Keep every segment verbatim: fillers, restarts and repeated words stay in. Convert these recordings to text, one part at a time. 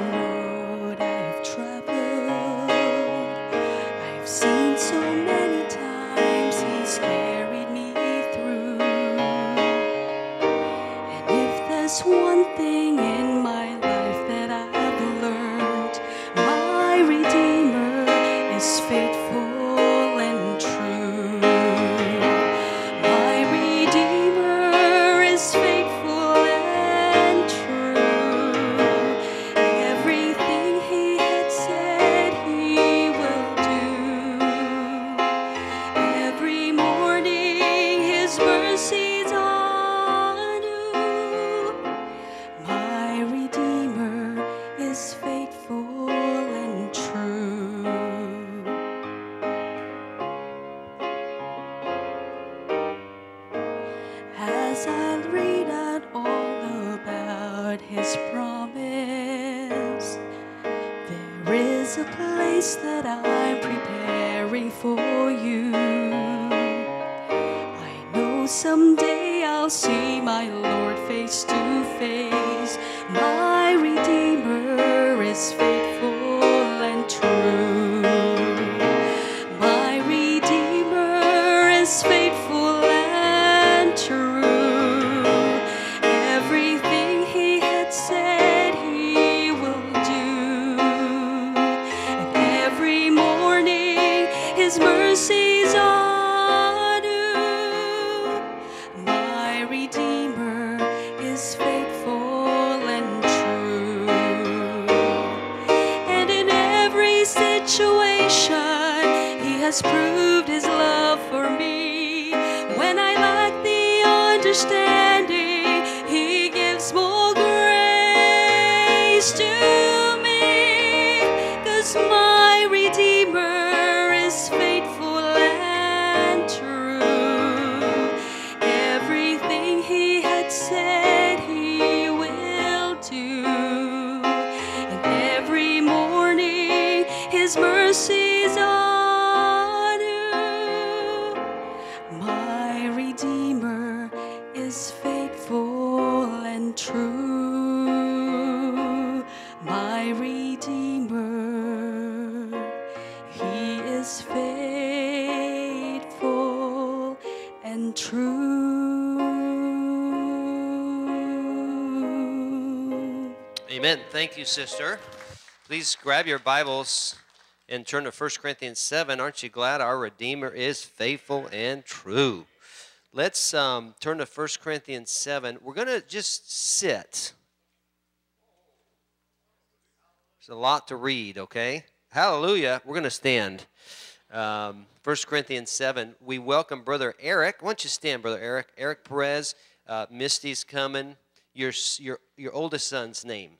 road I've traveled, I've seen so many times He's carried me through. And if there's one thing in my life that I've learned, my Redeemer is faithful and true. My Redeemer is faithful and true. Everything He had said He will do. Every morning His mercies are new. My Redeemer is faithful and true. As I read out all about His promise, there is a place that I'm preparing for you. I know someday I'll see my Lord face to face. My Redeemer is faithful and true. My Redeemer is faithful and true. Everything He had said He will do. And every morning His mercies are new. My Redeemer is faithful and true. And in every situation He has proved His love for me. When I lack the understanding, He gives more grace to me. 'Cause my Redeemer is faithful and true. Everything He had said He will do. And every morning His mercies are new. My Redeemer is faithful and true. My Redeemer, He is faithful and true. Amen. Thank you, sister. Please grab your Bibles and turn to First Corinthians seven. Aren't you glad our Redeemer is faithful and true? Let's um, turn to First Corinthians seven. We're going to just sit. There's a lot to read, okay? Hallelujah. We're going to stand. Um, First Corinthians seven. We welcome Brother Eric. Why don't you stand, Brother Eric? Eric Perez. Uh, Misty's coming. Your, your, your oldest son's name?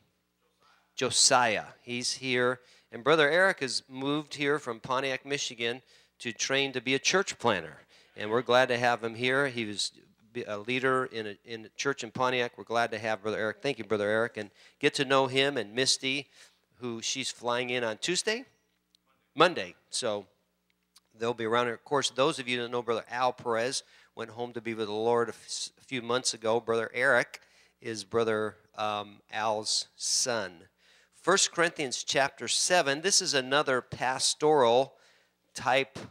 Josiah. He's here. And Brother Eric has moved here from Pontiac, Michigan to train to be a church planter. And we're glad to have him here. He was a leader in a, in a church in Pontiac. We're glad to have Brother Eric. Thank you, Brother Eric. And get to know him and Misty, who she's flying in on Tuesday? Monday. So they'll be around here. Of course, those of you that know Brother Al Perez went home to be with the Lord a, f- a few months ago. Brother Eric is Brother um, Al's son. First Corinthians chapter seven. This is another pastoral type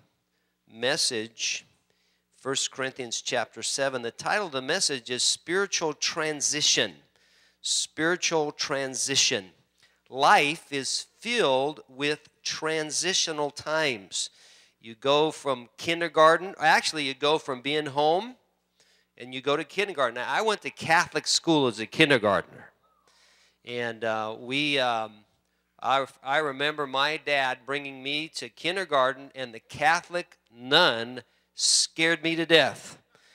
message. First Corinthians chapter seven. The title of the message is Spiritual Transition. Spiritual Transition. Life is filled with transitional times. You go from kindergarten, actually you go from being home and you go to kindergarten. Now, I went to Catholic school as a kindergartner. And uh, we, um, I, I remember my dad bringing me to kindergarten, and the Catholic nun scared me to death.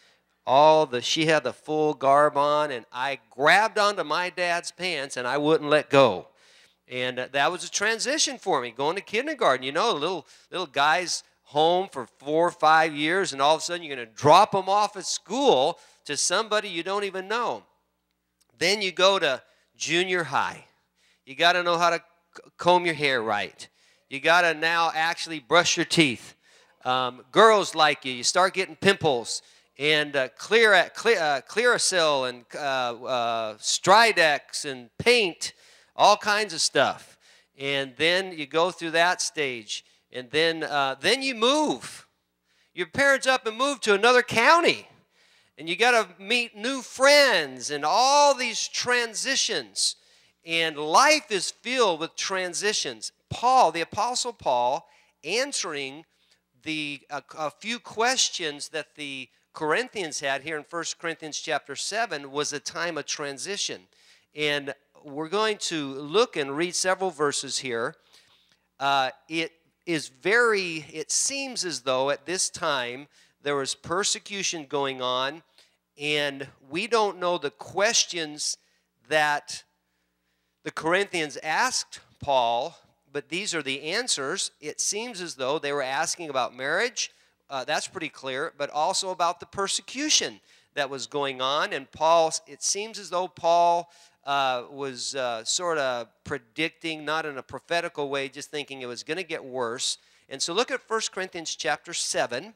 All the she had the full garb on, and I grabbed onto my dad's pants, and I wouldn't let go. And uh, that was a transition for me, going to kindergarten. You know, little little guys home for four or five years, and all of a sudden you're going to drop them off at school to somebody you don't even know. Then you go to junior high. You got to know how to comb your hair right. You got to now actually brush your teeth. Um, girls like you. You start getting pimples and uh, clear, clear, uh, Clearasil and uh, uh, Stridex and paint. all kinds of stuff. And then you go through that stage, and then uh, then you move. Your parents up and move to another county, and you got to meet new friends and all these transitions. And life is filled with transitions. Paul, the Apostle Paul, answering the a, a few questions that the Corinthians had here in First Corinthians chapter seven was a time of transition. And we're going to look and read several verses here. Uh, it is very, it seems as though at this time there was persecution going on, and we don't know the questions that the Corinthians asked Paul, but these are the answers. It seems as though they were asking about marriage. Uh, that's pretty clear, but also about the persecution that was going on. And Paul, it seems as though Paul uh, was uh, sort of predicting, not in a prophetical way, just thinking it was going to get worse. And so look at First Corinthians chapter seven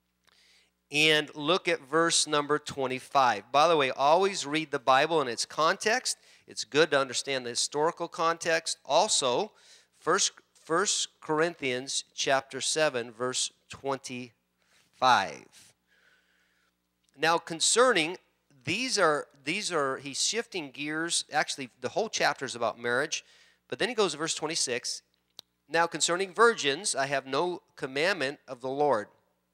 and look at verse number twenty-five. By the way, always read the Bible in its context. It's good to understand the historical context. Also, First, First Corinthians chapter seven, verse twenty-five. Now, concerning, these are, these are, he's shifting gears. Actually, the whole chapter is about marriage. But then he goes to verse twenty-six. Now, concerning virgins, I have no commandment of the Lord.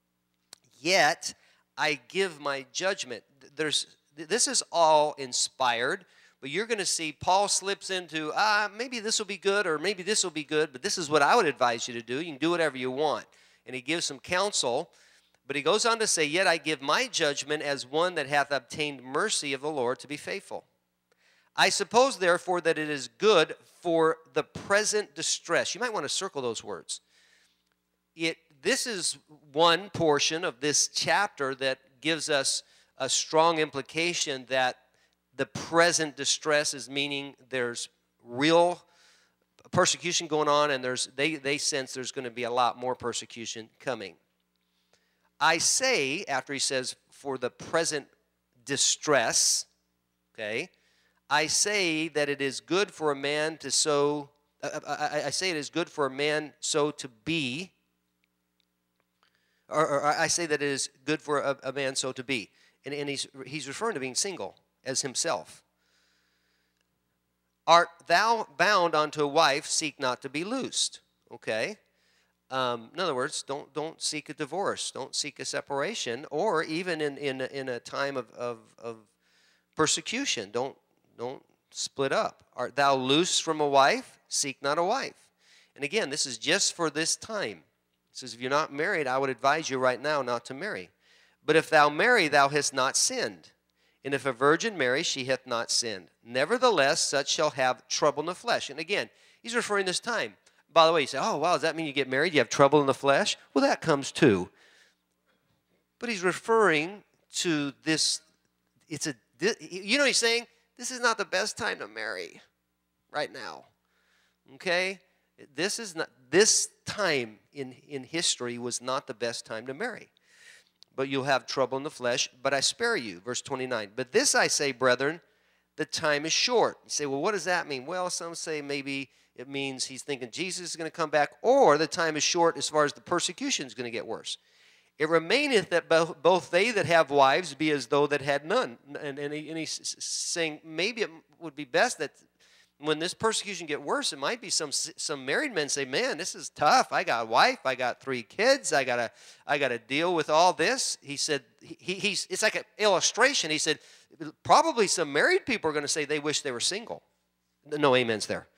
Yet, I give my judgment. There's, this is all inspired. But you're going to see Paul slips into, ah, maybe this will be good or maybe this will be good, but this is what I would advise you to do. You can do whatever you want. And he gives some counsel, but he goes on to say, yet I give my judgment as one that hath obtained mercy of the Lord to be faithful. I suppose, therefore, that it is good for the present distress. You might want to circle those words. It, this is one portion of this chapter that gives us a strong implication that the present distress is meaning there's real persecution going on, and there's they, they sense there's going to be a lot more persecution coming. I say, after he says, for the present distress, okay, I say that it is good for a man to so, uh, I, I say it is good for a man so to be, or, or I say that it is good for a, a man so to be. And, and he's, he's referring to being single as himself. Art thou bound unto a wife, seek not to be loosed. Okay? Um, in other words, don't don't seek a divorce. Don't seek a separation. Or even in, in, in a time of, of, of persecution, don't, don't split up. Art thou loose from a wife? Seek not a wife. And again, this is just for this time. It says, if you're not married, I would advise you right now not to marry. But if thou marry, thou hast not sinned. And if a virgin marry, she hath not sinned. Nevertheless, such shall have trouble in the flesh. And again, he's referring this time. By the way, you say, oh, wow, does that mean you get married, you have trouble in the flesh? Well, that comes too. But he's referring to this, it's a, you know what he's saying? This is not the best time to marry right now. Okay? This is not, this time in, in history was not the best time to marry. But you'll have trouble in the flesh, but I spare you. Verse twenty-nine. But this I say, brethren, the time is short. You say, well, what does that mean? Well, some say maybe it means he's thinking Jesus is going to come back, or the time is short as far as the persecution is going to get worse. It remaineth that both, both they that have wives be as though that had none. And, and, he, and he's saying maybe it would be best that when this persecution get worse, it might be some some married men say, man, this is tough. I got a wife. I got three kids. I got to I got to deal with all this. He said, he, he's it's like an illustration. He said, probably some married people are going to say they wish they were single. No amens there.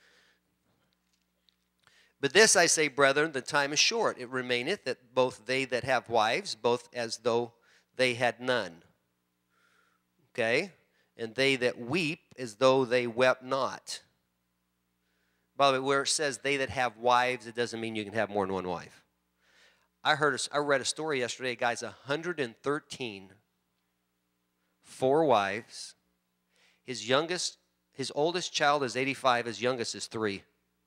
But this I say, brethren, the time is short. It remaineth that both they that have wives, both as though they had none. Okay? And they that weep as though they wept not. By the way, where it says they that have wives, it doesn't mean you can have more than one wife. I heard, a, I read a story yesterday. A guy's one hundred thirteen, four wives. His youngest, his oldest child is eighty-five. His youngest is three.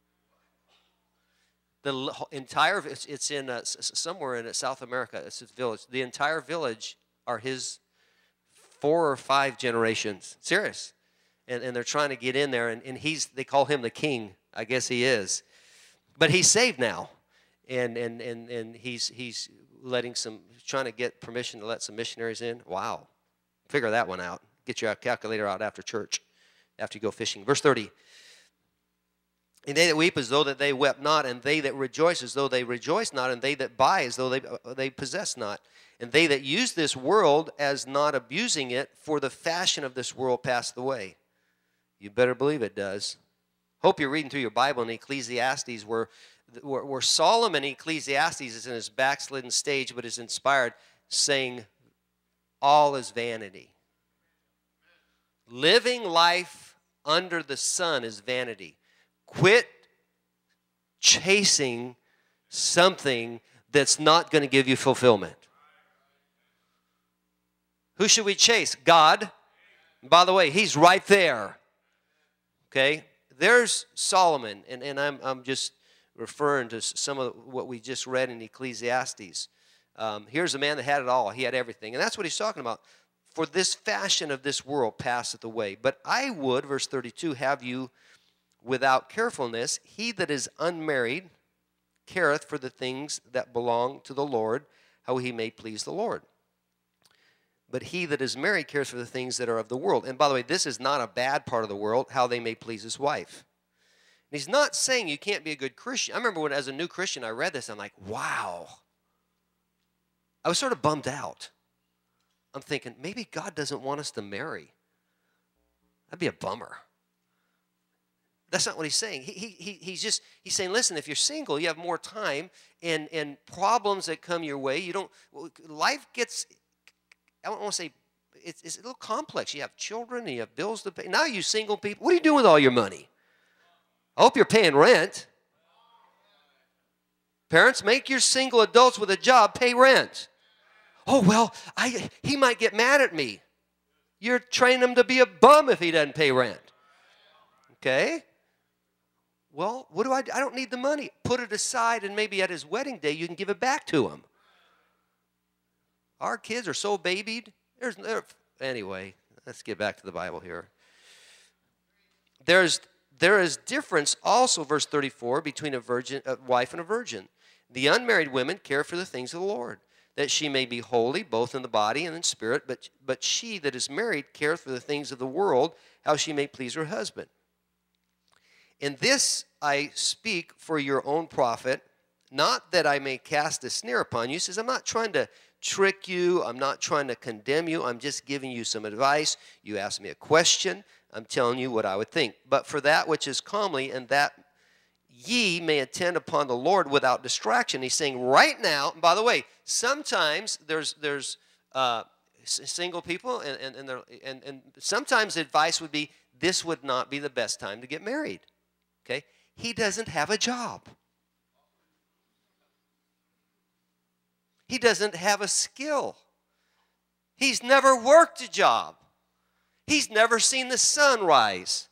The entire, it's, it's in uh, somewhere in South America. It's his village. The entire village are his four or five generations. Serious. and, and they're trying to get in there, and, and he's they call him the king. I guess he is. But he's saved now. And and and, and he's he's letting some trying to get permission to let some missionaries in. Wow. Figure that one out. Get your calculator out after church, after you go fishing. Verse thirty. And they that weep as though that they wept not, and they that rejoice as though they rejoice not, and they that buy as though they, uh, they possess not. And they that use this world as not abusing it, for the fashion of this world passeth away. You better believe it does. Hope you're reading through your Bible in Ecclesiastes, where, where, where Solomon, Ecclesiastes, is in his backslidden stage, but is inspired, saying, all is vanity. Living life under the sun is vanity. Quit chasing something that's not going to give you fulfillment. Who should we chase? God. And by the way, he's right there. Okay? There's Solomon, and, and I'm, I'm just referring to some of what we just read in Ecclesiastes. Um, here's a man that had it all. He had everything. And that's what he's talking about. For this fashion of this world passeth away. But I would, verse thirty-two, have you without carefulness. He that is unmarried careth for the things that belong to the Lord, how he may please the Lord. But he that is married cares for the things that are of the world. And by the way, this is not a bad part of the world, how they may please his wife. And he's not saying you can't be a good Christian. I remember when, as a new Christian, I read this, I'm like, wow. I was sort of bummed out. I'm thinking, maybe God doesn't want us to marry. That'd be a bummer. That's not what he's saying. He, he, he's just, he's saying, listen, if you're single, you have more time, and, and problems that come your way, you don't, life gets, I don't want to say, it's, it's a little complex. You have children, and you have bills to pay. Now you single people, what are you doing with all your money? I hope you're paying rent. Parents, make your single adults with a job pay rent. Oh, well, I, he might get mad at me. You're training him to be a bum if he doesn't pay rent. Okay? Well, what do I do? I don't need the money. Put it aside, and maybe at his wedding day you can give it back to him. Our kids are so babied. There's there, Anyway, let's get back to the Bible here. There's there is difference also, verse thirty-four, between a virgin, a wife and a virgin. The unmarried women care for the things of the Lord, that she may be holy, both in the body and in spirit. But, but she that is married careth for the things of the world, how she may please her husband. In this I speak for your own profit, not that I may cast a snare upon you. He says, I'm not trying to trick you. I'm not trying to condemn you. I'm just giving you some advice. You ask me a question. I'm telling you what I would think. But for that which is comely, and that ye may attend upon the Lord without distraction. He's saying right now, and by the way, sometimes there's there's uh, single people, and, and, and, and, and sometimes advice would be, this would not be the best time to get married. Okay? He doesn't have a job. He doesn't have a skill. He's never worked a job. He's never seen the sun rise.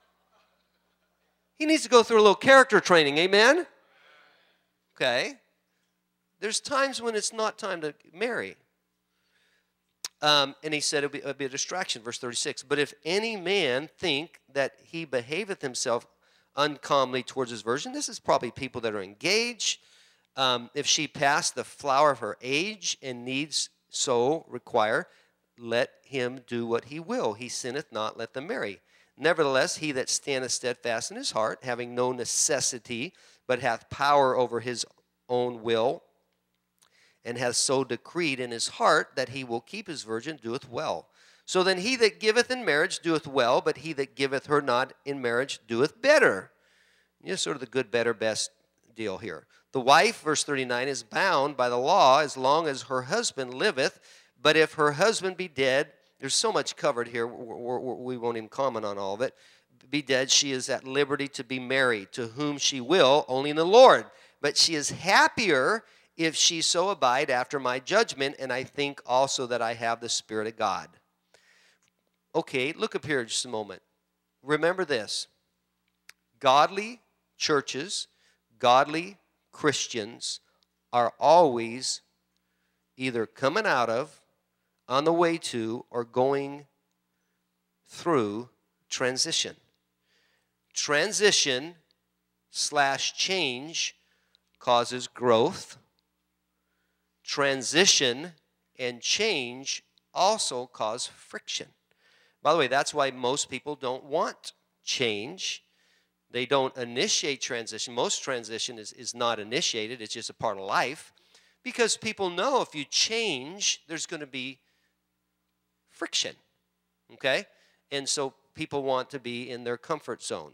He needs to go through a little character training, amen? Okay. There's times when it's not time to marry. Um, and he said it would be, it would be a distraction, verse thirty-six. But if any man think that he behaveth himself uncomely towards his virgin, this is probably people that are engaged. Um, if she pass the flower of her age and needs so require, let him do what he will. He sinneth not, let them marry. Nevertheless, he that standeth steadfast in his heart, having no necessity, but hath power over his own will, and hath so decreed in his heart that he will keep his virgin, doeth well. So then he that giveth in marriage doeth well, but he that giveth her not in marriage doeth better. You know, sort of the good, better, best deal here. The wife, verse thirty-nine, is bound by the law as long as her husband liveth, but if her husband be dead, there's so much covered here, we're, we're, we won't even comment on all of it. Be dead, she is at liberty to be married, to whom she will, only in the Lord. But she is happier if she so abide after my judgment, and I think also that I have the Spirit of God. Okay, look up here just a moment. Remember this. Godly churches, godly Christians are always either coming out of, on the way to, or going through transition. Transition slash change causes growth. Transition and change also cause friction. By the way, that's why most people don't want change. They don't initiate transition. Most transition is, is not initiated. It's just a part of life. Because people know if you change, there's going to be friction. Okay? And so people want to be in their comfort zone.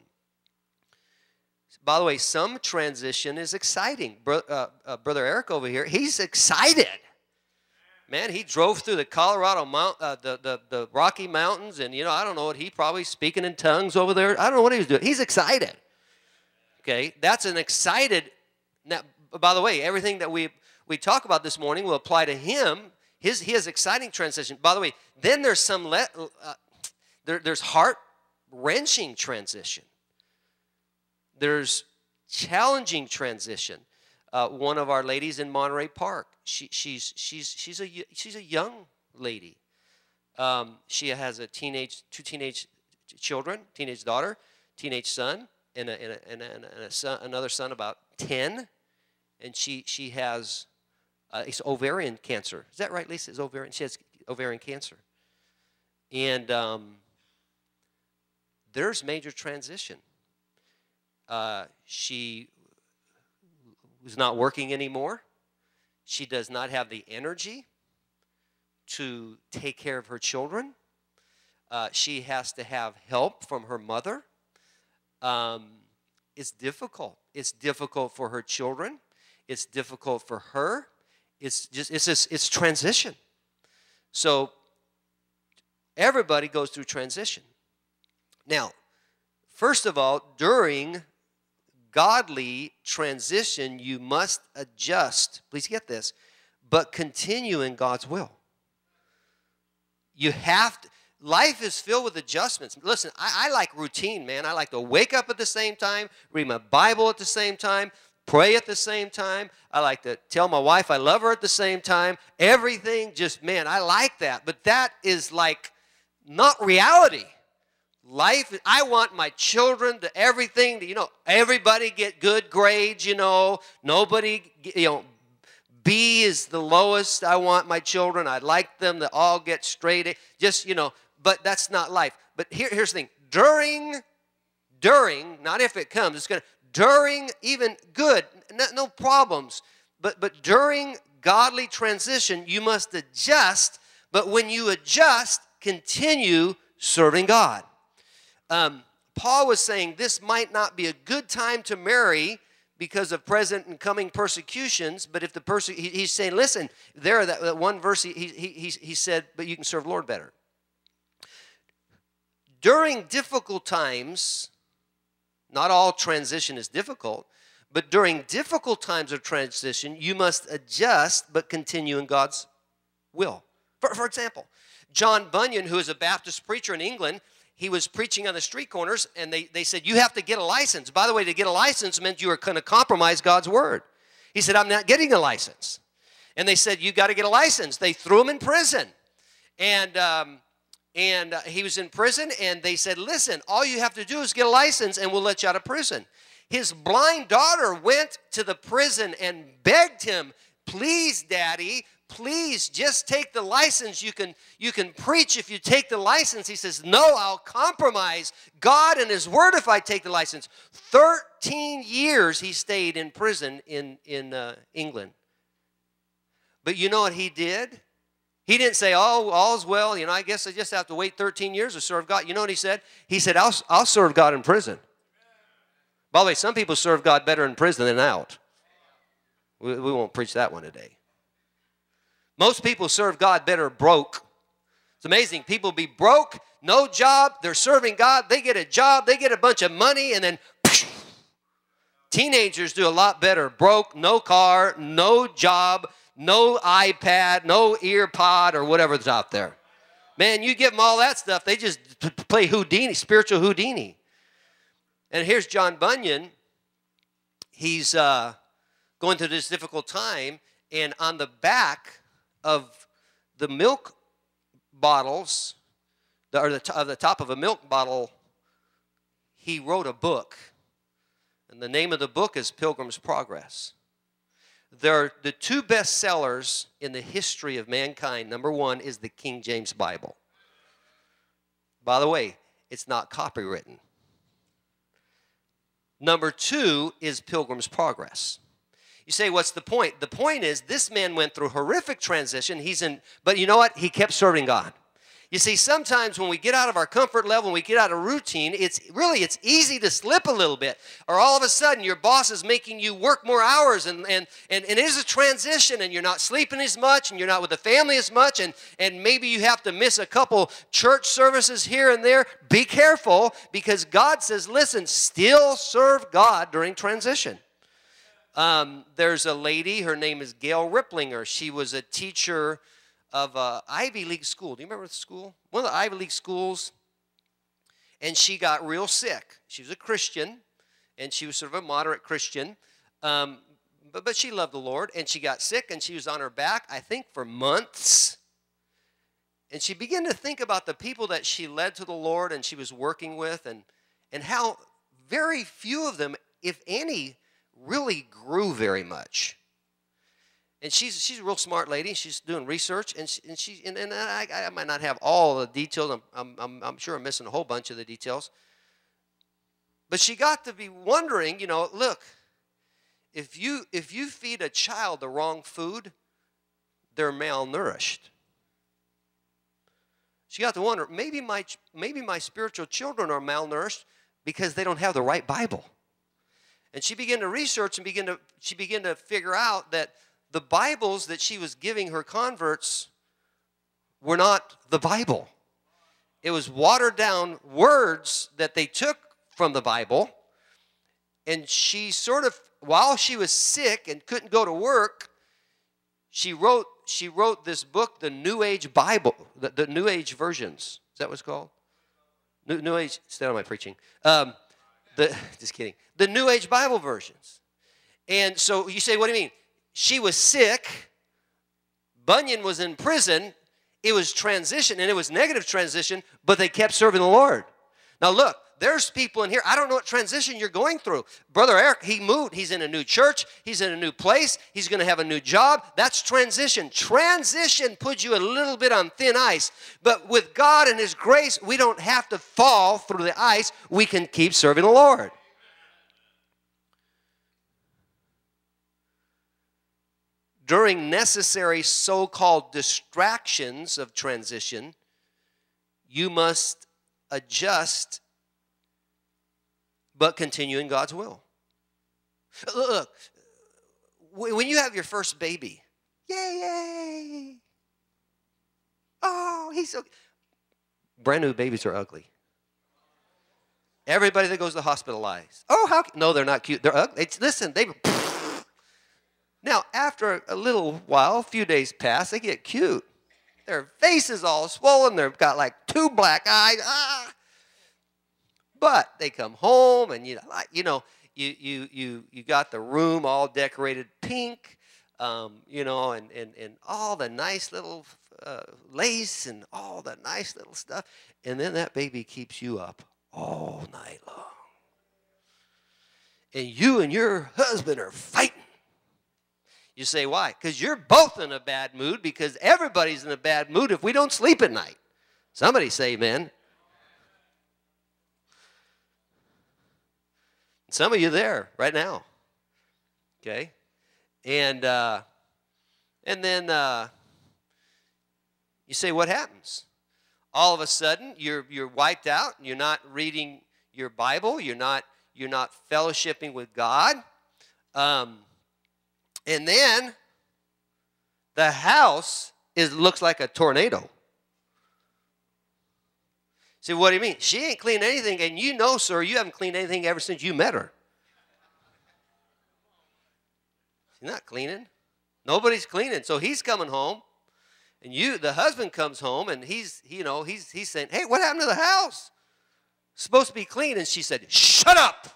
By the way, some transition is exciting. Bro, uh, uh, Brother Eric over here, he's excited. Man, he drove through the Colorado Mount, uh, the, the, the Rocky Mountains, and, you know, I don't know what he probably speaking in tongues over there. I don't know what he was doing. He's excited. Okay, that's an excited. Now, by the way, everything that we we talk about this morning will apply to him. His his exciting transition. By the way, then there's some le, uh, there, there's heart wrenching transition. There's challenging transition. Uh, one of our ladies in Monterey Park. She she's she's she's a she's a young lady. Um, she has a teenage two teenage children, teenage daughter, teenage son, and a and a, and a, and a son, another son about ten, and she she has uh, it's ovarian cancer. Is that right, Lisa? Is ovarian? She has ovarian cancer, and um, there's major transition. Uh, she was not working anymore. She does not have the energy to take care of her children. Uh, she has to have help from her mother. Um, it's difficult. It's difficult for her children. It's difficult for her. It's just it's just, it's transition. So everybody goes through transition. Now, first of all, during godly transition, you must adjust. Please get this, but continue in God's will. You have to. Life is filled with adjustments. Listen, I, I like routine, man. I like to wake up at the same time, read my Bible at the same time, pray at the same time. I like to tell my wife I love her at the same time. Everything just, man, I like that. But that is like not reality. Life, I want my children to everything, to, you know, everybody get good grades, you know, nobody, you know, B is the lowest. I want my children. I'd like them to all get straight A, just, you know, but that's not life. But here, here's the thing. During, during, not if it comes, it's going to, during even good, no, no problems, but, but during godly transition, you must adjust, but when you adjust, continue serving God. Um, Paul was saying this might not be a good time to marry because of present and coming persecutions, but if the perse- he, he's saying, listen, there that, that one verse he, he, he, he said, but you can serve Lord better. During difficult times, not all transition is difficult, but during difficult times of transition, you must adjust but continue in God's will. For, for example, John Bunyan, who is a Baptist preacher in England, he was preaching on the street corners, and they, they said, you have to get a license. By the way, to get a license meant you were going to compromise God's word. He said, I'm not getting a license. And they said, you got to get a license. They threw him in prison. And um, and uh, he was in prison, and they said, listen, all you have to do is get a license, and we'll let you out of prison. His blind daughter went to the prison and begged him, please, Daddy, please just take the license. You can, you can preach if you take the license. He says, no, I'll compromise God and his word if I take the license. Thirteen years he stayed in prison in, in uh, England. But you know what he did? He didn't say, oh, all's well. You know, I guess I just have to wait thirteen years to serve God. You know what he said? He said, I'll, I'll serve God in prison. By the way, some people serve God better in prison than out. We, we won't preach that one today. Most people serve God better broke. It's amazing. People be broke, no job, they're serving God, they get a job, they get a bunch of money, and then psh, teenagers do a lot better. Broke, no car, no job, no iPad, no ear pod, or whatever's out there. Man, you give them all that stuff, they just play Houdini, spiritual Houdini. And here's John Bunyan. He's uh, going through this difficult time, and on the back of the milk bottles, or the, of the top of a milk bottle he wrote a book. And the name of the book is Pilgrim's Progress. There are the two best sellers in the history of mankind. Number one is the King James Bible. By the way, it's not copywritten. Number two is Pilgrim's Progress. You say, what's the point? The point is this man went through horrific transition. He's in, but you know what? He kept serving God. You see, sometimes when we get out of our comfort level, when we get out of routine, it's really, it's easy to slip a little bit. Or all of a sudden, your boss is making you work more hours, and, and, and, and it is a transition, and you're not sleeping as much, and you're not with the family as much, and, and maybe you have to miss a couple church services here and there. Be careful, because God says, listen, still serve God during transition. Um, there's a lady, her name is Gail Ripplinger. She was a teacher of an Ivy League school. Do you remember the school? One of the Ivy League schools. And she got real sick. She was a Christian, and she was sort of a moderate Christian. Um, but, but she loved the Lord, and she got sick, and she was on her back, I think, for months. And she began to think about the people that she led to the Lord and she was working with, and, and how very few of them, if any, really grew very much. And she's she's a real smart lady. She's doing research, and she, and she and, and I, I might not have all the details. I'm, I'm I'm I'm sure I'm missing a whole bunch of the details. But she got to be wondering, you know, look, if you if you feed a child the wrong food, they're malnourished. She got to wonder, maybe my maybe my spiritual children are malnourished because they don't have the right Bible. And she began to research and begin to she began to figure out that the Bibles that she was giving her converts were not the Bible. It was watered down words that they took from the Bible. And she sort of, while she was sick and couldn't go to work, she wrote she wrote this book, the New Age Bible, the, the New Age versions. Is that what it's called? New, New Age, stay on my preaching. Um, the, just kidding. The New Age Bible versions. And so you say, what do you mean? She was sick. Bunyan was in prison. It was transition, and it was negative transition, but they kept serving the Lord. Now look, there's people in here, I don't know what transition you're going through. Brother Eric, he moved. He's in a new church. He's in a new place. He's going to have a new job. That's transition. Transition puts you a little bit on thin ice. But with God and His grace, we don't have to fall through the ice. We can keep serving the Lord. During necessary so-called distractions of transition, you must adjust but continue in God's will. Look, when you have your first baby, yay, yay. Oh, he's so... Brand new babies are ugly. Everybody that goes to the hospital lies. Oh, how... No, they're not cute. They're ugly. It's, listen, they... Now, after a little while, a few days pass, they get cute. Their face is all swollen. They've got like two black eyes. Ah. But they come home, and you, you know, you you you you got the room all decorated pink, um, you know, and and and all the nice little uh, lace and all the nice little stuff, and then that baby keeps you up all night long, and you and your husband are fighting. You say, why? Because you're both in a bad mood, because everybody's in a bad mood if we don't sleep at night. Somebody say amen. Some of you there right now. Okay? And uh, and then uh, you say, what happens? All of a sudden, you're you're wiped out. You're not reading your Bible. You're not you're not fellowshipping with God. Um, And then the house is looks like a tornado. See, what do you mean? She ain't cleaned anything, and you know, sir, you haven't cleaned anything ever since you met her. She's not cleaning. Nobody's cleaning. So he's coming home, and you, the husband comes home, and he's, you know, he's he's saying, hey, what happened to the house? It's supposed to be clean. And she said, shut up.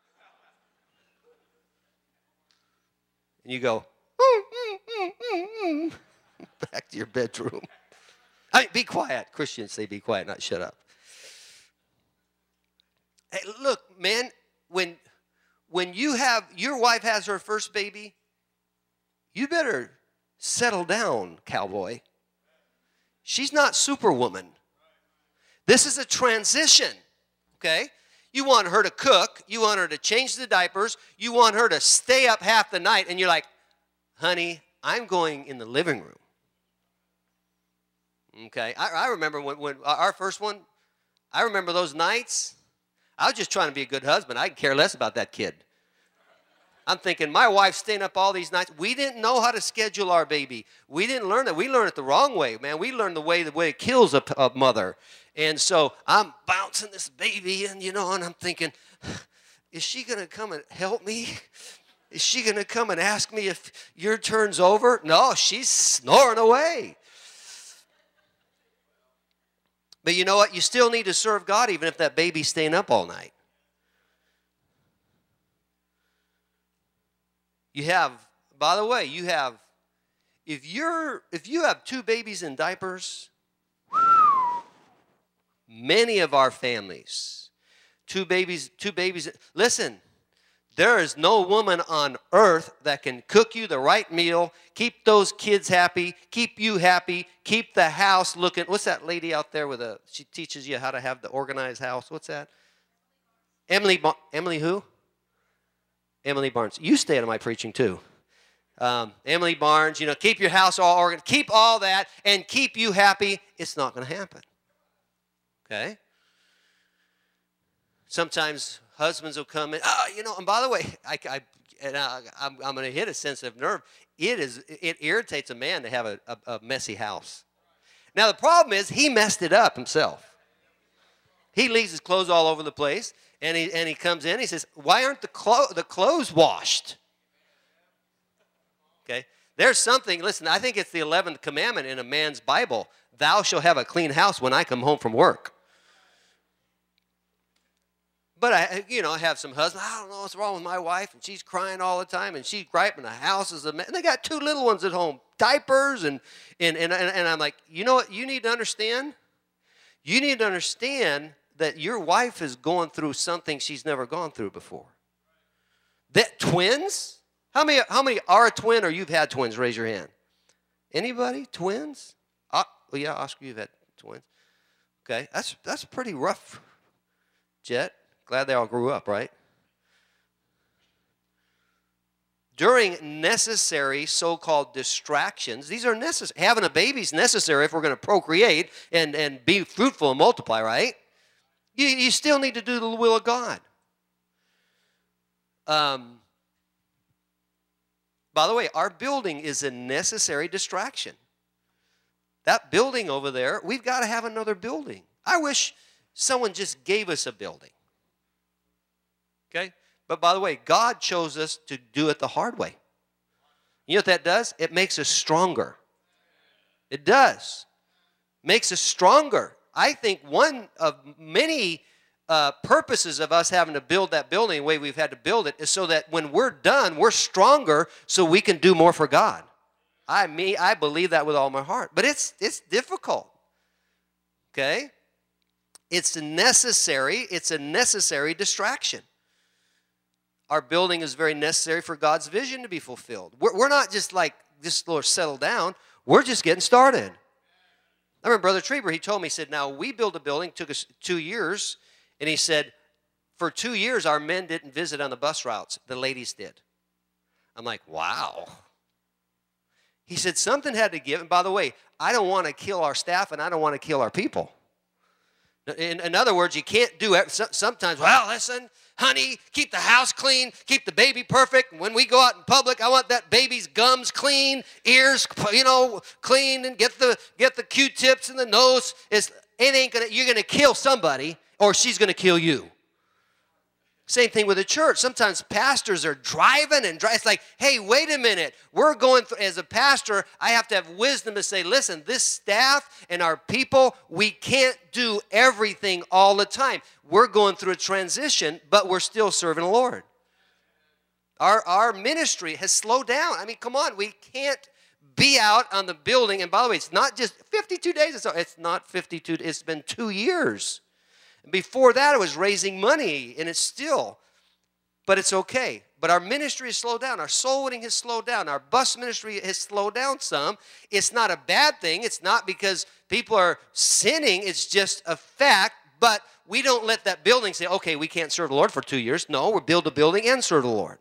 And you go, mm, mm, mm, mm, mm. Back to your bedroom. I mean, be quiet. Christians say be quiet, not shut up. Hey, look, man, when when you have your wife has her first baby, you better settle down, cowboy. She's not Superwoman. This is a transition, okay? You want her to cook. You want her to change the diapers. You want her to stay up half the night. And you're like, honey, I'm going in the living room. Okay, I, I remember when, when our first one, I remember those nights. I was just trying to be a good husband. I could care less about that kid. I'm thinking, my wife's staying up all these nights. We didn't know how to schedule our baby. We didn't learn it. We learned it the wrong way, man. We learned the way the way it kills a, a mother. And so I'm bouncing this baby, and you know, and I'm thinking, is she going to come and help me? Is she going to come and ask me if your turn's over? No, she's snoring away. But you know what? You still need to serve God even if that baby's staying up all night. You have, by the way, you have, if you're, if you have two babies in diapers, many of our families, two babies, two babies, listen, there is no woman on earth that can cook you the right meal, keep those kids happy, keep you happy, keep the house looking. What's that lady out there with a, she teaches you how to have the organized house. What's that? Emily, Emily who? Emily Barnes. You stay out of my preaching too. Um, Emily Barnes, you know, keep your house all organized, keep all that, and keep you happy. It's not going to happen. Okay? Sometimes husbands will come in, oh, you know, and by the way, I, I, and I, I'm, I'm going to hit a sensitive nerve. It is, it irritates a man to have a, a, a messy house. Now, the problem is he messed it up himself. He leaves his clothes all over the place. And he, and he comes in, he says, why aren't the, clo- the clothes washed? Okay, there's something, listen, I think it's the eleventh commandment in a man's Bible. Thou shalt have a clean house when I come home from work. But I, you know, I have some husbands, I don't know what's wrong with my wife, and she's crying all the time, and she's griping, the house is a mess. And they got two little ones at home, diapers, and, and, and, and I'm like, you know what you need to understand? You need to understand that your wife is going through something she's never gone through before. That twins? How many, how many are a twin or you've had twins? Raise your hand. Anybody? Twins? Uh, well, yeah, Oscar, you've had twins. Okay, that's, that's pretty rough, Jet. Glad they all grew up, right? During necessary so-called distractions, these are necessary. Having a baby is necessary if we're going to procreate and, and be fruitful and multiply, right? You, you still need to do the will of God. Um, by the way, our building is a necessary distraction. That building over there, we've got to have another building. I wish someone just gave us a building. Okay? But by the way, God chose us to do it the hard way. You know what that does? It makes us stronger. It does. Makes us stronger. I think one of many uh, purposes of us having to build that building the way we've had to build it is so that when we're done, we're stronger so we can do more for God. I mean, I believe that with all my heart. But it's it's difficult. Okay? It's necessary. It's a necessary distraction. Our building is very necessary for God's vision to be fulfilled. We're, we're not just like, just Lord, settle down. We're just getting started. I remember Brother Trieber, he told me, he said, now we built a building, took us two years, and he said, for two years our men didn't visit on the bus routes. The ladies did. I'm like, wow. He said, something had to give. And by the way, I don't want to kill our staff, and I don't want to kill our people. In, in other words, you can't do it. Sometimes, well, listen, honey, keep the house clean, keep the baby perfect. When we go out in public, I want that baby's gums clean, ears, you know, clean, and get the get the Q-tips in the nose. It's, it ain't gonna. You're gonna kill somebody, or she's gonna kill you. Same thing with the church. Sometimes pastors are driving and driving. It's like, hey, wait a minute. We're going through, as a pastor, I have to have wisdom to say, listen, this staff and our people, we can't do everything all the time. We're going through a transition, but we're still serving the Lord. Our, our ministry has slowed down. I mean, come on. We can't be out on the building. And by the way, it's not just fifty-two days. It's not fifty-two. It's been two years. Before that, it was raising money, and it's still, but it's okay. But our ministry has slowed down. Our soul winning has slowed down. Our bus ministry has slowed down some. It's not a bad thing. It's not because people are sinning. It's just a fact. But we don't let that building say, okay, we can't serve the Lord for two years. No, we build a building and serve the Lord.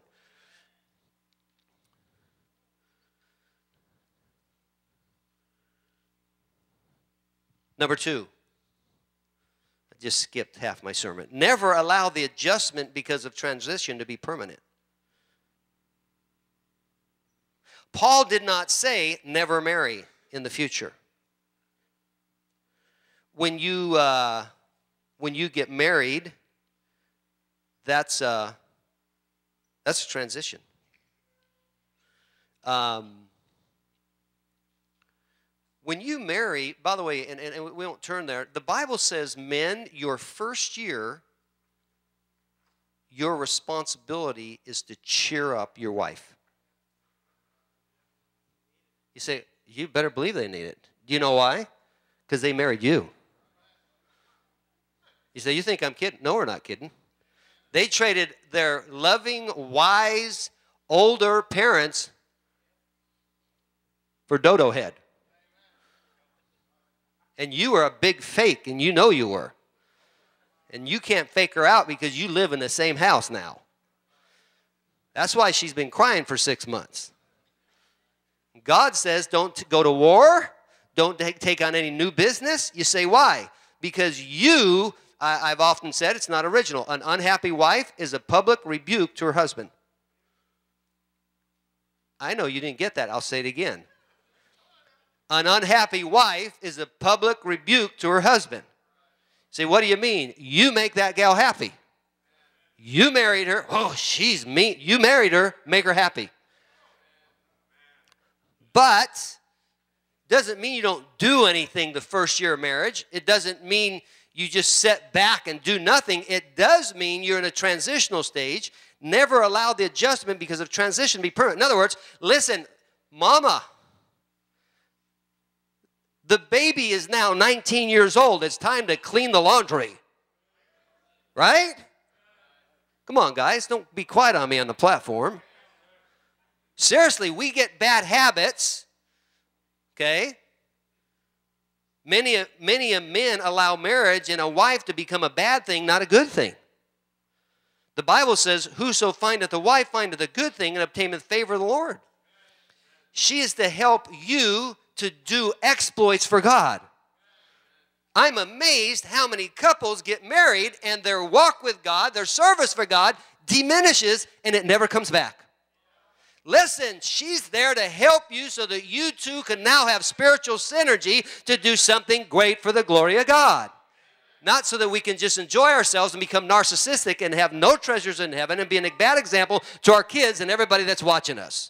Number two. I just skipped half my sermon. Never allow the adjustment because of transition to be permanent. Paul did not say never marry in the future. When you uh, when you get married, that's uh, that's a transition. Um, when you marry, by the way, and, and we won't turn there, the Bible says, men, your first year, your responsibility is to cheer up your wife. You say, you better believe they need it. Do you know why? Because they married you. You say, you think I'm kidding? No, we're not kidding. They traded their loving, wise, older parents for dodo head. And you were a big fake, and you know you were. And you can't fake her out because you live in the same house now. That's why she's been crying for six months. God says don't go to war. Don't take on any new business. You say, why? Because you, I've often said, it's not original. An unhappy wife is a public rebuke to her husband. I know you didn't get that. I'll say it again. An unhappy wife is a public rebuke to her husband. Say, what do you mean? You make that gal happy. You married her. Oh, she's mean. You married her. Make her happy. But doesn't mean you don't do anything the first year of marriage. It doesn't mean you just sit back and do nothing. It does mean you're in a transitional stage. Never allow the adjustment because of transition to be permanent. In other words, listen, mama, the baby is now nineteen years old. It's time to clean the laundry. Right? Come on, guys. Don't be quiet on me on the platform. Seriously, we get bad habits, okay? Many, many men allow marriage and a wife to become a bad thing, not a good thing. The Bible says, whoso findeth a wife findeth a good thing and obtaineth favor of the Lord. She is to help you to do exploits for God. I'm amazed how many couples get married and their walk with God, their service for God, diminishes and it never comes back. Listen, she's there to help you so that you two can now have spiritual synergy to do something great for the glory of God. Not so that we can just enjoy ourselves and become narcissistic and have no treasures in heaven and be a bad example to our kids and everybody that's watching us.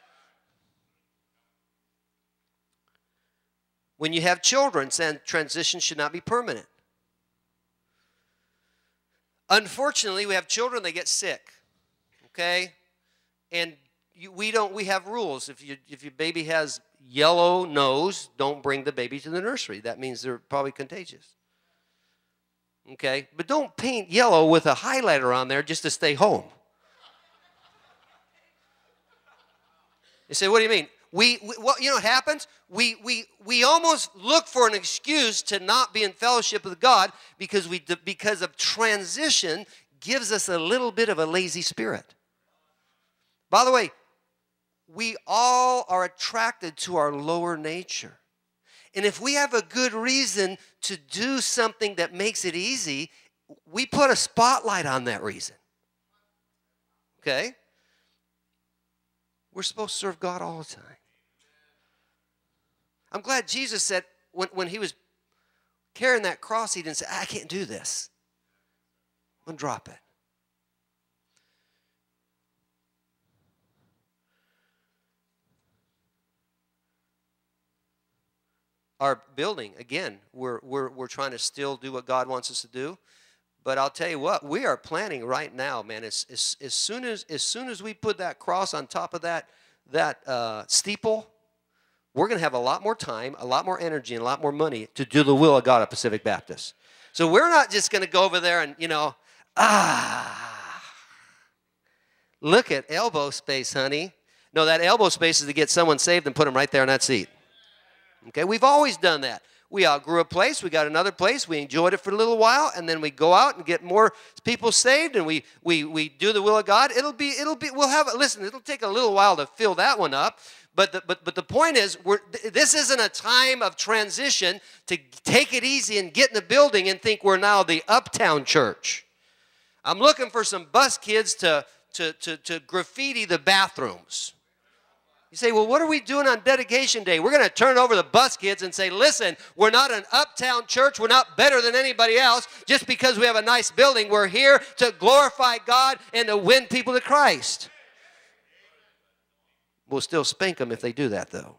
When you have children, transition should not be permanent. Unfortunately, we have children, they get sick, okay? And you, we don't, we have rules. If, you, if your baby has yellow nose, don't bring the baby to the nursery. That means they're probably contagious. Okay? But don't paint yellow with a highlighter on there just to stay home. You say, what do you mean? We, we well, you know what happens? We, we, we almost look for an excuse to not be in fellowship with God because, we, because of transition gives us a little bit of a lazy spirit. By the way, we all are attracted to our lower nature. And if we have a good reason to do something that makes it easy, we put a spotlight on that reason. Okay? We're supposed to serve God all the time. I'm glad Jesus said when, when he was carrying that cross, he didn't say, I can't do this. I'm going to drop it. Our building, again, we're, we're, we're trying to still do what God wants us to do. But I'll tell you what, we are planning right now, man. As, as, as, soon, as, as soon as we put that cross on top of that, that uh, steeple, we're going to have a lot more time, a lot more energy, and a lot more money to do the will of God at Pacific Baptist. So we're not just going to go over there and, you know, ah, look at elbow space, honey. No, that elbow space is to get someone saved and put them right there in that seat. Okay, we've always done that. We outgrew a place, we got another place, we enjoyed it for a little while, and then we go out and get more people saved, and we we we do the will of God. It'll be it'll be we'll have listen. It'll take a little while to fill that one up, but the, but but the point is, we're this isn't a time of transition to take it easy and get in the building and think we're now the uptown church. I'm looking for some bus kids to to to, to graffiti the bathrooms. You say, well, what are we doing on dedication day? We're going to turn over the bus kids and say, listen, we're not an uptown church. We're not better than anybody else just because we have a nice building. We're here to glorify God and to win people to Christ. We'll still spank them if they do that, though.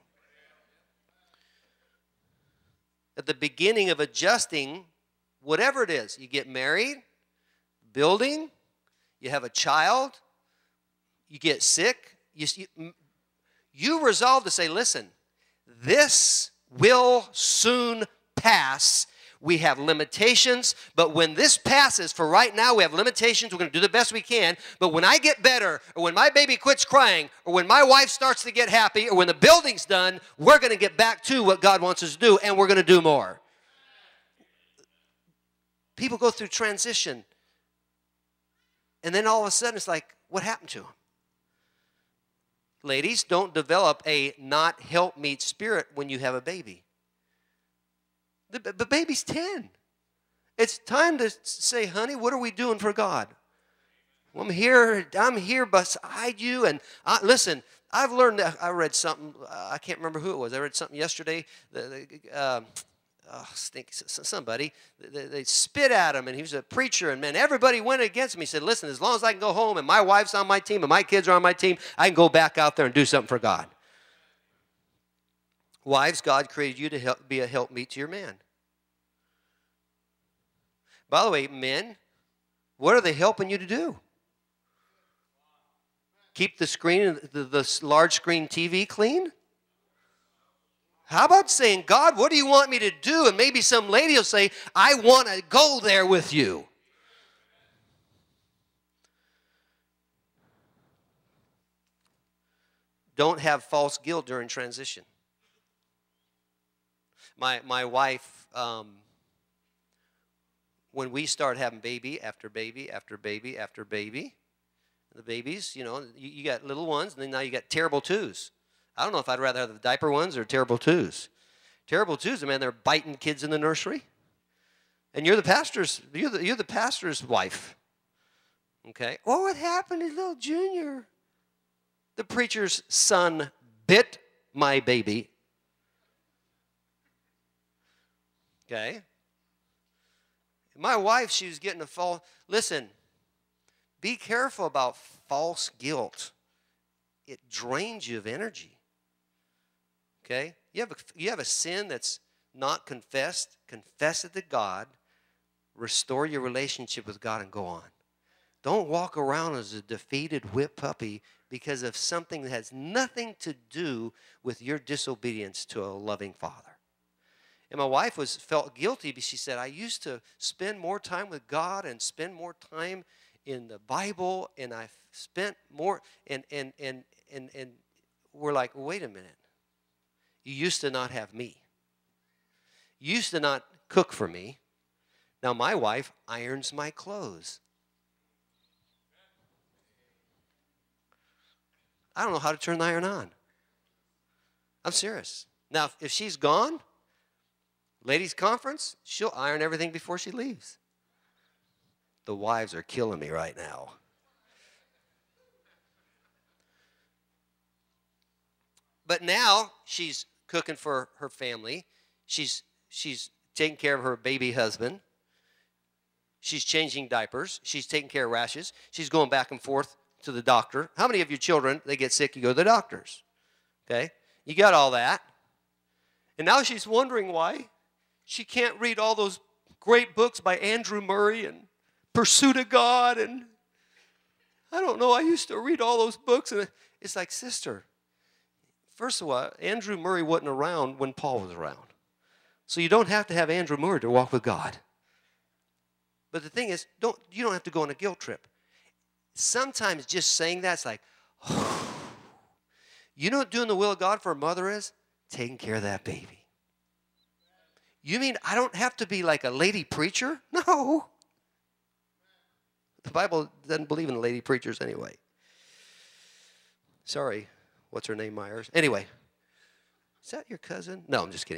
At the beginning of adjusting, whatever it is, you get married, building, you have a child, you get sick, you, you You resolve to say, listen, this will soon pass. We have limitations, but when this passes, for right now we have limitations. We're going to do the best we can. But when I get better, or when my baby quits crying, or when my wife starts to get happy, or when the building's done, we're going to get back to what God wants us to do, and we're going to do more. People go through transition, and then all of a sudden it's like, what happened to them? Ladies, don't develop a not help meet spirit when you have a baby. The, the baby's ten. It's time to say, honey, what are we doing for God? Well, I'm here. I'm here beside you. And I, listen, I've learned. I read something. I can't remember who it was. I read something yesterday. The, the, uh, oh, stink, somebody, they, they spit at him, and he was a preacher, and man, everybody went against him. He said, listen, as long as I can go home and my wife's on my team and my kids are on my team, I can go back out there and do something for God. Wives, God created you to help, be a helpmeet to your man. By the way, men, what are they helping you to do? Keep the screen, the, the large screen T V clean? How about saying, God, what do you want me to do? And maybe some lady will say, I want to go there with you. Don't have false guilt during transition. My, my wife, um, when we start having baby after baby after baby after baby, the babies, you know, you, you got little ones, and then now you got terrible twos. I don't know if I'd rather have the diaper ones or terrible twos. Terrible twos, man, they're biting kids in the nursery. And you're the pastor's, you're the, you're the pastor's wife. Okay? Oh, what happened to little Junior? The preacher's son bit my baby. Okay? My wife, she was getting a false, listen, be careful about false guilt. It drains you of energy. Okay? You have, a, you have a sin that's not confessed. Confess it to God. Restore your relationship with God and go on. Don't walk around as a defeated whipped puppy because of something that has nothing to do with your disobedience to a loving Father. And my wife was felt guilty because she said, I used to spend more time with God and spend more time in the Bible, and I spent more, and, and, and, and, and we're like, wait a minute. You used to not have me. You used to not cook for me. Now my wife irons my clothes. I don't know how to turn the iron on. I'm serious. Now, if she's gone, ladies' conference, she'll iron everything before she leaves. The wives are killing me right now. But now she's cooking for her family. She's, she's taking care of her baby husband. She's changing diapers. She's taking care of rashes. She's going back and forth to the doctor. How many of your children, they get sick, you go to the doctors? Okay? You got all that. And now she's wondering why she can't read all those great books by Andrew Murray and Pursuit of God. And I don't know, I used to read all those books. And it's like, sister, first of all, Andrew Murray wasn't around when Paul was around. So you don't have to have Andrew Murray to walk with God. But the thing is, don't you don't have to go on a guilt trip. Sometimes just saying that's like, oh. You know what doing the will of God for a mother is? Taking care of that baby. You mean I don't have to be like a lady preacher? No. The Bible doesn't believe in lady preachers anyway. Sorry. What's her name, Myers? Anyway. Is that your cousin? No, I'm just kidding.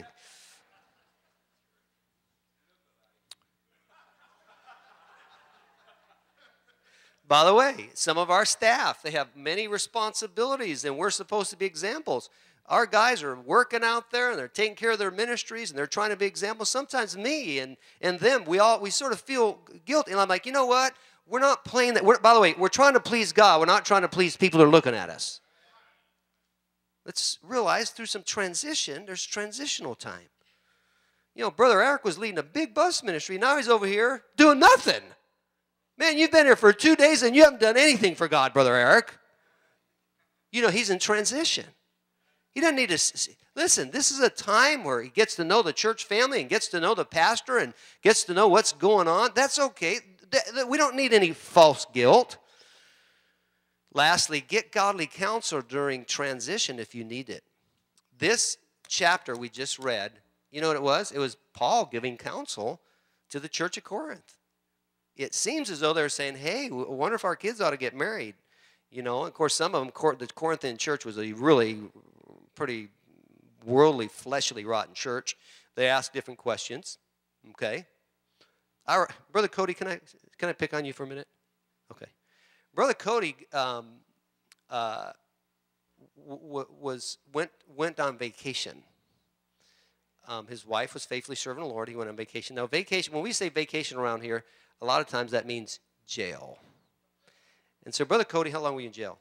By the way, some of our staff, they have many responsibilities, and we're supposed to be examples. Our guys are working out there, and they're taking care of their ministries, and they're trying to be examples. Sometimes me and, and them, we all we sort of feel guilty. And I'm like, you know what? We're not playing that. We're, by the way, we're trying to please God. We're not trying to please people who are looking at us. Let's realize through some transition, there's transitional time. You know, Brother Eric was leading a big bus ministry. Now he's over here doing nothing. Man, you've been here for two days and you haven't done anything for God, Brother Eric. You know, he's in transition. He doesn't need to, listen, this is a time where he gets to know the church family and gets to know the pastor and gets to know what's going on. That's okay. We don't need any false guilt. Lastly, get godly counsel during transition if you need it. This chapter we just read, you know what it was? It was Paul giving counsel to the church of Corinth. It seems as though they're saying, hey, I wonder if our kids ought to get married. You know, of course, some of them, the Corinthian church was a really pretty worldly, fleshly, rotten church. They asked different questions. Okay. Our, Brother Cody, can I, can I pick on you for a minute? Okay. Brother Cody um, uh, w- was went went on vacation. Um, his wife was faithfully serving the Lord. He went on vacation. Now, vacation, when we say vacation around here, a lot of times that means jail. And so, Brother Cody, how long were you in jail?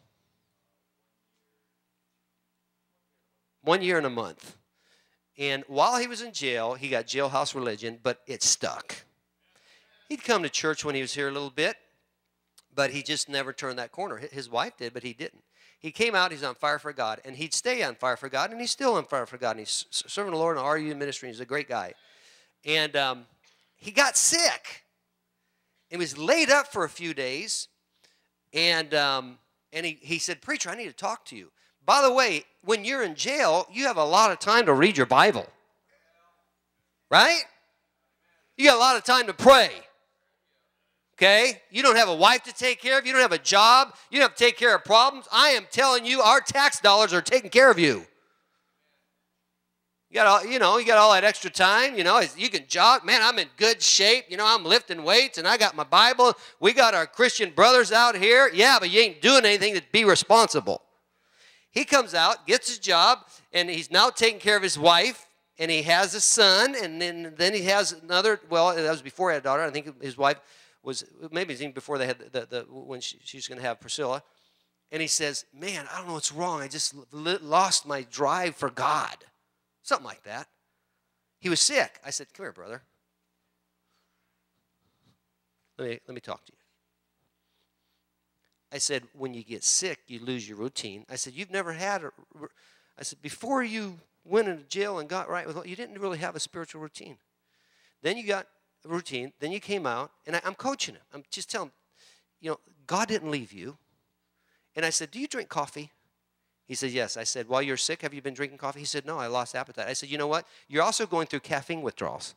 One year and a month. And while he was in jail, he got jailhouse religion, but it stuck. He'd come to church when he was here a little bit, but he just never turned that corner. His wife did, but he didn't. He came out, he's on fire for God, and he'd stay on fire for God, and he's still on fire for God, and he's serving the Lord in the R U ministry. He's a great guy. And um, he got sick. He was laid up for a few days, and um, and he, he said, preacher, I need to talk to you. By the way, when you're in jail, you have a lot of time to read your Bible. Right? You got a lot of time to pray. Okay? You don't have a wife to take care of. You don't have a job. You don't have to take care of problems. I am telling you, our tax dollars are taking care of you. You got all, you know, you got all that extra time. You know, you can jog. Man, I'm in good shape. You know, I'm lifting weights, and I got my Bible. We got our Christian brothers out here. Yeah, but you ain't doing anything to be responsible. He comes out, gets his job, and he's now taking care of his wife, and he has a son, and then, then he has another, well, that was before he had a daughter. I think his wife was, maybe it was even before they had the, the, the when she, she was going to have Priscilla. And he says, man, I don't know what's wrong. I just lost my drive for God. Something like that. He was sick. I said, come here, brother. Let me, let me talk to you. I said, when you get sick, you lose your routine. I said, you've never had a, I said, before you went into jail and got right with, you didn't really have a spiritual routine. Then you got a routine. Then you came out, and I, I'm coaching him. I'm just telling him, you know, God didn't leave you. And I said, do you drink coffee? He said, yes. I said, while you're sick, have you been drinking coffee? He said, no, I lost appetite. I said, you know what? You're also going through caffeine withdrawals.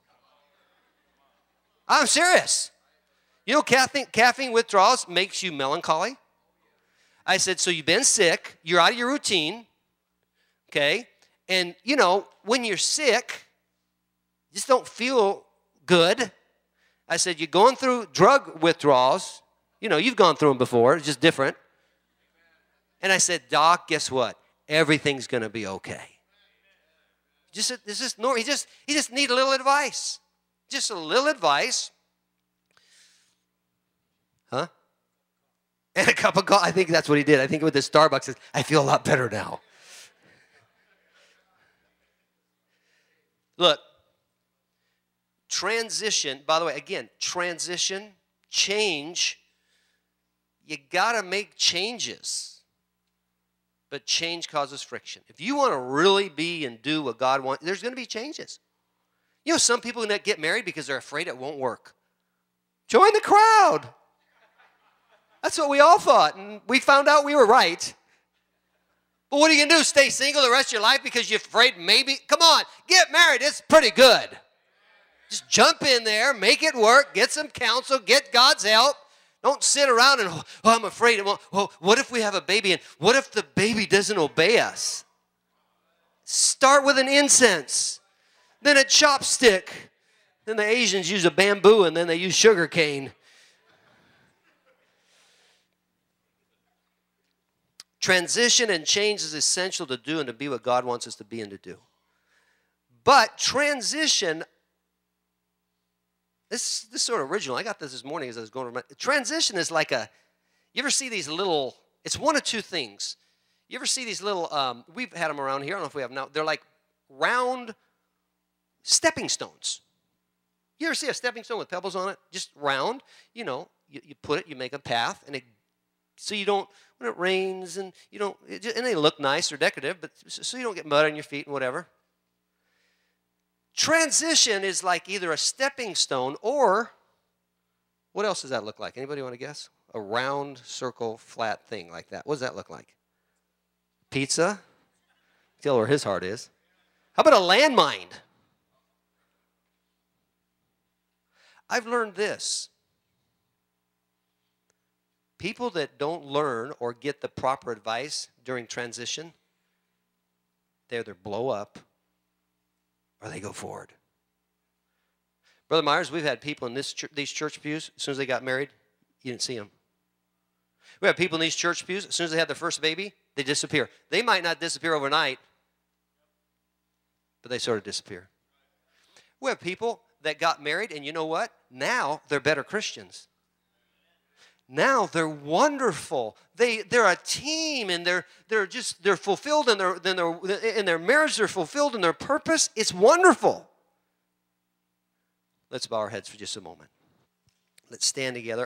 I'm serious. You know, caffeine, caffeine withdrawals makes you melancholy. I said, so you've been sick. You're out of your routine. Okay? And, you know, when you're sick, you just don't feel good. I said, you're going through drug withdrawals. You know, you've gone through them before. It's just different. And I said, Doc, guess what? Everything's going to be okay. Just, this is normal. He just, he just need a little advice. Just a little advice. Huh? And a cup of coffee. I think that's what he did. I think with the Starbucks, says, I feel a lot better now. Look, transition, by the way, again, transition, change, you got to make changes. But change causes friction. If you want to really be and do what God wants, there's going to be changes. You know, some people that get married because they're afraid it won't work. Join the crowd. That's what we all thought, and we found out we were right. But what are you going to do, stay single the rest of your life because you're afraid maybe? Come on, get married. It's pretty good. Just jump in there, make it work, get some counsel, get God's help. Don't sit around and, oh, I'm afraid. Well, oh, what if we have a baby, and what if the baby doesn't obey us? Start with an incense, then a chopstick. Then the Asians use a bamboo, and then they use sugar cane. Transition and change is essential to do and to be what God wants us to be and to do. But transition, this, this is sort of original. I got this this morning as I was going around. Transition is like a, you ever see these little, it's one of two things. You ever see these little, um, we've had them around here. I don't know if we have now. They're like round stepping stones. You ever see a stepping stone with pebbles on it? Just round. You know, you, you put it, you make a path, and it, so you don't, when it rains, and you don't, it just, and they look nice or decorative, but so you don't get mud on your feet and whatever. Transition is like either a stepping stone or, what else does that look like? Anybody want to guess? A round, circle, flat thing like that. What does that look like? Pizza? Tell where his heart is. How about a landmine? I've learned this. People that don't learn or get the proper advice during transition, they either blow up or they go forward. Brother Myers, we've had people in this ch- these church pews, as soon as they got married, you didn't see them. We have people in these church pews, as soon as they have their first baby, they disappear. They might not disappear overnight, but they sort of disappear. We have people that got married, and you know what? Now they're better Christians. Now they're wonderful. They they're a team, and they're they're just they're fulfilled in their in their in their marriage. They're fulfilled in their purpose. It's wonderful. Let's bow our heads for just a moment. Let's stand together.